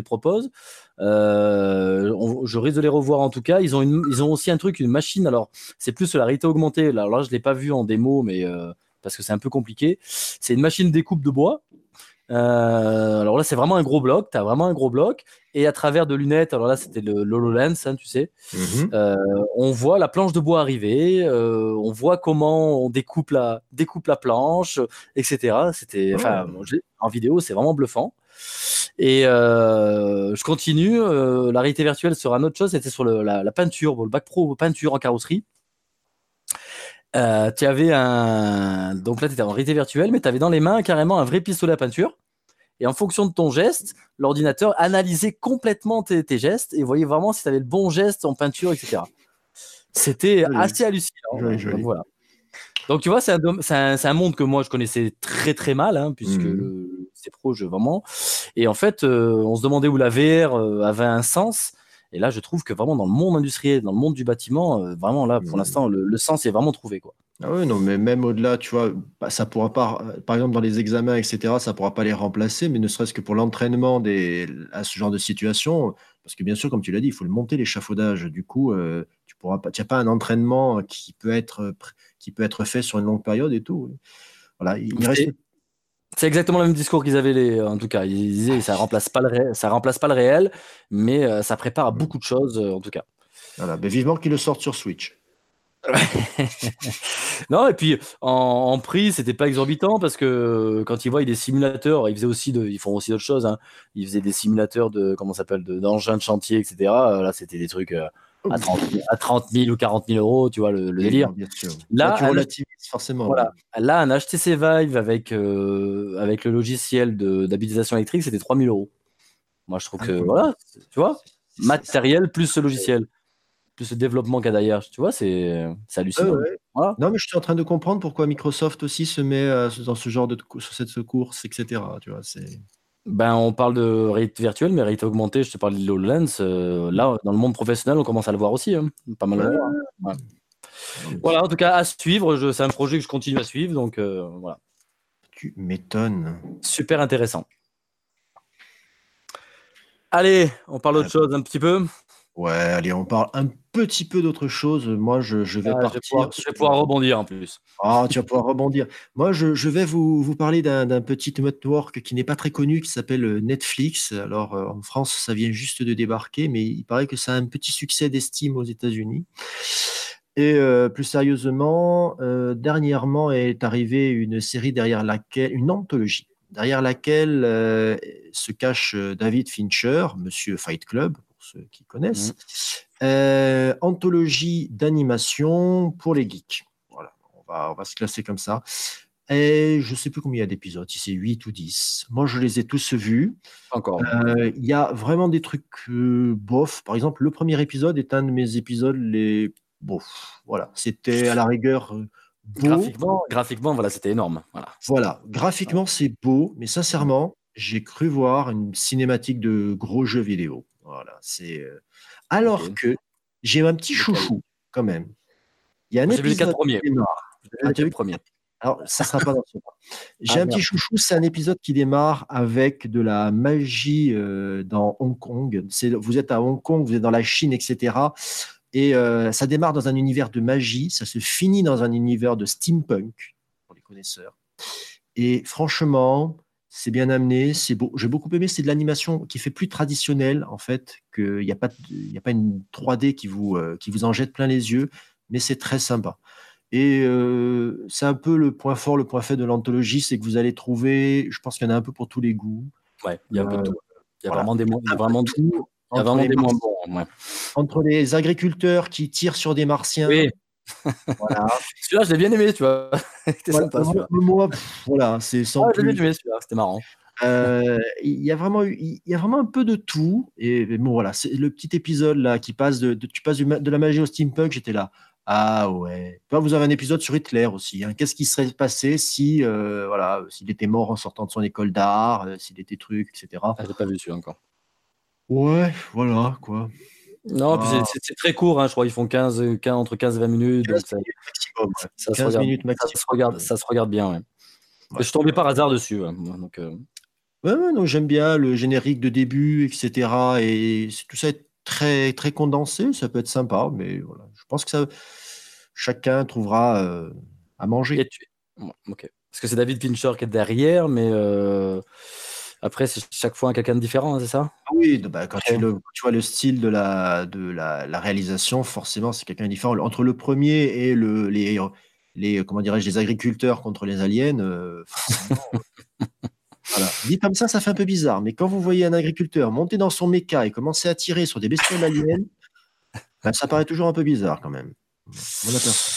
Je risque de les revoir en tout cas. Ils ont aussi un truc, une machine. Alors, c'est plus la réalité augmentée. Alors là, je l'ai pas vu en démo, mais parce que c'est un peu compliqué. C'est une machine découpe de bois. Alors là, c'est vraiment un gros bloc. Tu as vraiment un gros bloc. Et à travers de lunettes, alors là, c'était le HoloLens, hein, tu sais. On voit la planche de bois arriver. On voit comment on découpe la planche, etc. En vidéo, c'est vraiment bluffant. Et je continue. La réalité virtuelle sera une autre chose. C'était sur la peinture, le bac pro peinture en carrosserie. Tu avais donc là, tu étais en réalité virtuelle, mais tu avais dans les mains carrément un vrai pistolet à peinture. Et en fonction de ton geste, l'ordinateur analysait complètement tes gestes et voyait vraiment si tu avais le bon geste en peinture, etc. C'était assez hallucinant. Joli. Donc, voilà. Donc tu vois, c'est un monde que moi je connaissais très très mal, hein, puisque c'est pro jeu vraiment. Et en fait, on se demandait où la VR avait un sens. Et là, je trouve que vraiment dans le monde industriel, dans le monde du bâtiment, vraiment là, pour l'instant, le sens est vraiment trouvé, quoi. Ah oui, non, mais même au-delà, tu vois, ça pourra pas, par exemple dans les examens, etc., ça pourra pas les remplacer, mais ne serait-ce que pour l'entraînement à ce genre de situation, parce que bien sûr, comme tu l'as dit, il faut le monter l'échafaudage. Du coup, tu n'as pas un entraînement qui peut être fait sur une longue période et tout. Voilà, C'est exactement le même discours qu'ils avaient en tout cas. Ils disaient ça remplace pas le réel, mais ça prépare à beaucoup de choses en tout cas. Voilà, ben vivement qu'ils le sortent sur Switch. Non, et puis en prix, c'était pas exorbitant parce que quand ils voient des simulateurs, ils font aussi d'autres choses. Hein. Ils faisaient des simulateurs d'engins de chantier, etc. Là, c'était des trucs à 30 000 ou 40 000 euros, tu vois, le délire. Bien sûr. Là, tu relativises forcément. Voilà. Là, un HTC Vive avec le logiciel d'habilitation électrique, c'était 3 000 euros. Moi, je trouve que, voilà, tu vois, matériel plus ce logiciel, plus le développement qu'il y a derrière, tu vois, c'est hallucinant. Ouais. Voilà. Non, mais je suis en train de comprendre pourquoi Microsoft aussi se met dans ce genre sur cette course, etc. Tu vois, On parle de réalité virtuelle, mais réalité augmentée, je te parle de HoloLens. Là, dans le monde professionnel, on commence à le voir aussi. Hein. Pas mal de voir. Hein. Ouais. Voilà, en tout cas, à suivre. C'est un projet que je continue à suivre. Donc, voilà. Tu m'étonnes. Super intéressant. Allez, on parle d'autre chose un petit peu. Ouais, allez, on parle un petit peu d'autre chose. Moi, je vais partir. Je vais pouvoir rebondir en plus. Ah, tu vas pouvoir rebondir. Moi, je vais vous parler d'un petit network qui n'est pas très connu, qui s'appelle Netflix. Alors, en France, ça vient juste de débarquer, mais il paraît que ça a un petit succès d'estime aux États-Unis. Et plus sérieusement, dernièrement est arrivée une série une anthologie, derrière laquelle se cache David Fincher, Monsieur Fight Club, pour pour ceux qui connaissent. Anthologie d'animation pour les geeks. Voilà, on va se classer comme ça. Et je ne sais plus combien il y a d'épisodes, si c'est 8 ou 10. Moi, je les ai tous vus. Encore. Il y a vraiment des trucs bof. Par exemple, le premier épisode est un de mes épisodes les bof. Voilà, c'était à la rigueur beau. Graphiquement, voilà, c'était énorme. Voilà, graphiquement, c'est beau, mais sincèrement, j'ai cru voir une cinématique de gros jeux vidéo. Voilà, c'est alors que j'ai un petit chouchou quand même. Il y a un J'ai vu les 4 épisode premiers. qui démarre. J'ai vu les 4 premiers. Alors, ça ne sera pas dans ce cas. J'ai un petit chouchou, c'est un épisode qui démarre avec de la magie dans Hong Kong. Vous êtes à Hong Kong, vous êtes dans la Chine, etc. Et ça démarre dans un univers de magie, ça se finit dans un univers de steampunk, pour les connaisseurs. Et franchement, c'est bien amené, c'est beau. J'ai beaucoup aimé, c'est de l'animation qui fait plus traditionnelle, en fait, qu'il n'y a pas une 3D qui vous en jette plein les yeux, mais c'est très sympa. Et c'est un peu le point fort, le point faible de l'anthologie, c'est que vous allez trouver, je pense qu'il y en a un peu pour tous les goûts. Ouais, il y a un peu de tout. Il y a voilà. vraiment des moins bons. Ouais. Entre les agriculteurs qui tirent sur des martiens. Oui. Voilà. Celui-là, je l'ai bien aimé, tu vois. C'était sympa, celui-là. Moi, voilà, c'est sans plus. J'ai bien aimé celui-là, c'était marrant. Il y a vraiment un peu de tout. Et bon, voilà, c'est le petit épisode là qui passe tu passes de la magie au steampunk. J'étais là. Ah ouais. Là, vous avez un épisode sur Hitler aussi. Hein. Qu'est-ce qui serait passé si, s'il était mort en sortant de son école d'art, s'il était truc, etc. J'ai pas vu celui-là encore. Ouais, voilà quoi. Non, puis c'est très court. Hein, je crois qu'ils font entre 15 et 20 minutes. 15 donc minutes maximum. ça 15 minutes maximum. Ça se regarde bien. Ouais. Ouais. Je suis tombé par hasard dessus. Ouais. Donc, ouais, non, j'aime bien le générique de début, etc. Et tout ça est très, très condensé. Ça peut être sympa, mais voilà. Je pense que chacun trouvera à manger. Ok. Parce que c'est David Fincher qui est derrière, mais après, c'est chaque fois quelqu'un de différent, hein, c'est ça? Oui, quand tu vois le style de la réalisation, forcément, c'est quelqu'un de différent. Entre le premier et comment dirais-je, les agriculteurs contre les aliens, forcément. Voilà. Dit comme ça fait un peu bizarre. Mais quand vous voyez un agriculteur monter dans son méca et commencer à tirer sur des bestioles aliens, ça paraît toujours un peu bizarre quand même. Mon aperçu.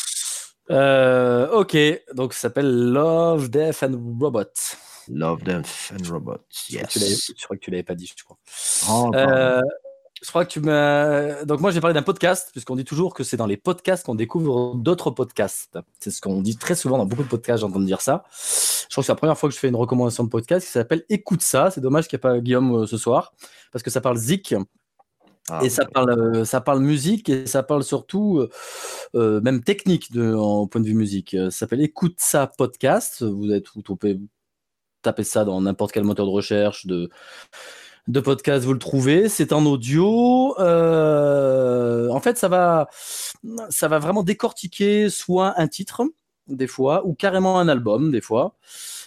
Ok, donc ça s'appelle Love, Death and Robots. Love, Death and Robots. Yes. Je crois que tu l'avais pas dit, je crois. Oh, je crois que tu m'as. Donc moi j'ai parlé d'un podcast, puisqu'on dit toujours que c'est dans les podcasts qu'on découvre d'autres podcasts. C'est ce qu'on dit très souvent dans beaucoup de podcasts, j'entends dire ça. Je crois que c'est la première fois que je fais une recommandation de podcast qui s'appelle Écoute ça. C'est dommage qu'il n'y ait pas Guillaume ce soir, parce que ça parle zik. Et ça parle musique, et ça parle surtout même technique en point de vue musique. Ça s'appelle Écoute ça podcast. Vous tapez ça dans n'importe quel moteur de recherche de podcast, vous le trouvez. C'est en audio. En fait, ça va vraiment décortiquer soit un titre des fois, ou carrément un album des fois,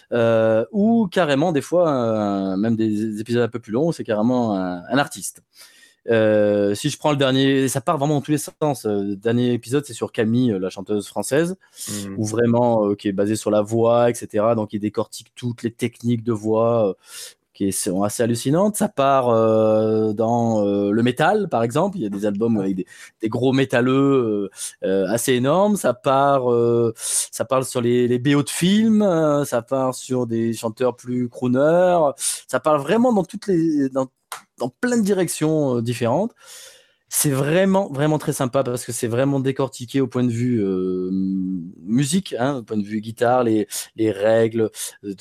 ou carrément des fois même des épisodes un peu plus longs, c'est carrément un artiste. Si je prends le dernier, ça part vraiment dans tous les sens. Le dernier épisode, c'est sur Camille, la chanteuse française, où vraiment qui est basé sur la voix, etc. Donc il décortique toutes les techniques de voix qui sont assez hallucinantes. Ça part dans le métal, par exemple. Il y a des albums avec des gros métalleux assez énormes. Ça parle sur les BO de films. Ça part sur des chanteurs plus crooners. Ça parle vraiment dans dans plein de directions différentes. C'est vraiment, vraiment très sympa parce que c'est vraiment décortiqué au point de vue musique, hein, au point de vue guitare, les règles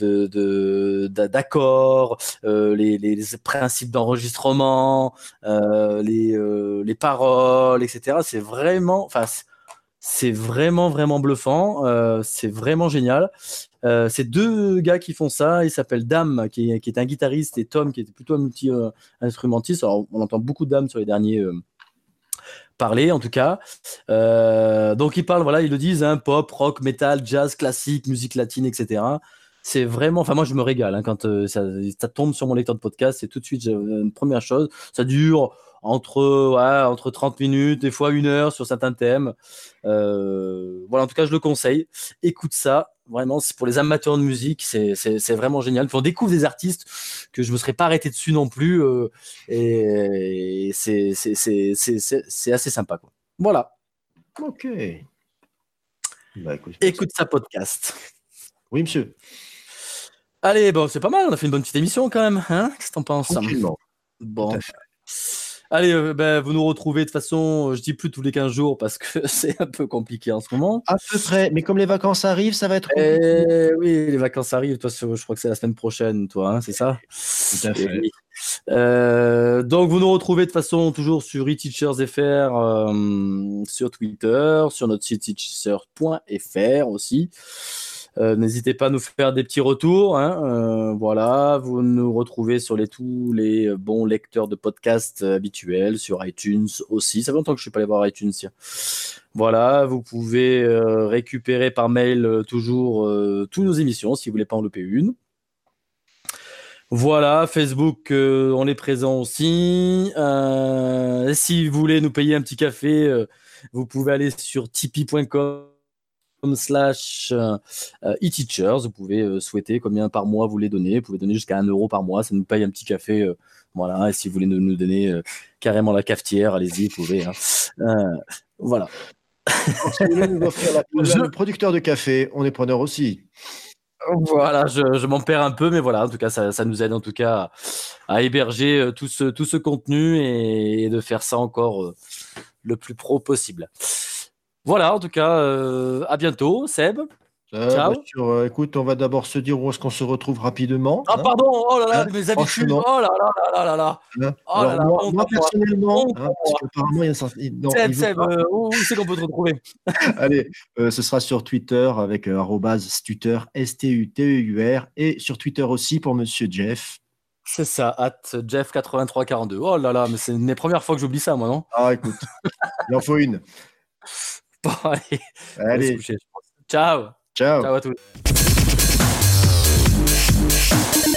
d'accords, les principes d'enregistrement, les paroles, etc. C'est vraiment, vraiment bluffant. C'est vraiment génial. C'est deux gars qui font ça. Il s'appelle Dame, qui est un guitariste, et Tom, qui était plutôt un multi-instrumentiste. Alors, on entend beaucoup de Dame sur les derniers parler, en tout cas. Donc, ils parlent, voilà, ils le disent, hein, pop, rock, metal, jazz, classique, musique latine, etc. C'est vraiment... Enfin, moi, je me régale hein, quand ça tombe sur mon lecteur de podcast. C'est tout de suite une première chose. Ça dure entre 30 minutes, des fois 1 heure sur certains thèmes. Voilà, en tout cas, je le conseille. Écoute ça. Vraiment, c'est pour les amateurs de musique, c'est vraiment génial. Puis on découvre des artistes que je me serais pas arrêté dessus non plus. Et c'est assez sympa, quoi. Voilà. Ok. Bah, écoute ça, podcast. Oui, monsieur. Allez, bon, c'est pas mal. On a fait une bonne petite émission quand même. Hein, qu'est-ce que t'en penses? Bon. Allez, vous nous retrouvez de toute façon, je dis plus tous les 15 jours parce que c'est un peu compliqué en ce moment. À peu près, mais comme les vacances arrivent, ça va être compliqué. Oui, les vacances arrivent. Toi, je crois que c'est la semaine prochaine, toi, hein, c'est ça? Tout à fait. Oui. Donc, vous nous retrouvez de toute façon toujours sur eTeachersFR, sur Twitter, sur notre site eTeachers.fr aussi. N'hésitez pas à nous faire des petits retours. Hein, voilà, vous nous retrouvez sur tous les bons lecteurs de podcasts habituels, sur iTunes aussi. Ça fait longtemps que je suis pas allé voir iTunes. Tiens. Voilà, vous pouvez récupérer par mail toujours toutes nos émissions si vous voulez pas en louper une. Voilà, Facebook, on est présent aussi. Si vous voulez nous payer un petit café, vous pouvez aller sur tipeee.com/eTeachers. Vous pouvez souhaiter combien par mois vous voulez donner. Vous pouvez donner jusqu'à 1 euro par mois. Ça nous paye un petit café. Voilà. Et si vous voulez nous donner carrément la cafetière, allez-y, vous pouvez. Hein. Voilà. Si vous voulez nous offrir le producteur de café, on est preneur aussi. Voilà, je m'en perds un peu, mais voilà, en tout cas, ça nous aide en tout cas à héberger tout ce contenu et de faire ça encore le plus pro possible. Voilà, en tout cas, à bientôt, Seb. Ciao. Écoute, on va d'abord se dire où est-ce qu'on se retrouve rapidement. Ah, pardon, oh là là, mes habitudes, oh là là là là là. Oh là là, moi personnellement, parce qu'apparemment, il y a Seb, où c'est qu'on peut te retrouver? Allez, ce sera sur Twitter avec @stuter, STUTEUR, et sur Twitter aussi pour Monsieur Jeff. C'est ça, @Jeff8342. Oh là là, mais c'est une des premières fois que j'oublie ça, moi, non? Ah, écoute, il en faut une. Bon, allez. On va se coucher, je pense. Ciao. Ciao. Ciao à tous.